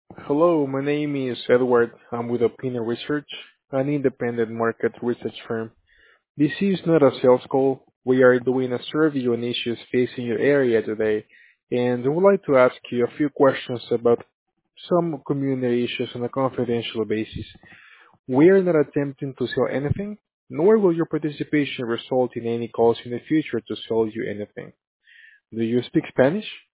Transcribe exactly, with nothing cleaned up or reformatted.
Hello, my name is Edward. I'm with Opinion Research, an independent market research firm. This is not a sales call. We are doing a survey on issues facing your area today, and I would like to ask you a few questions about some community issues on a confidential basis. We are not attempting to sell anything, nor will your participation result in any calls in the future to sell you anything. Do you speak Spanish?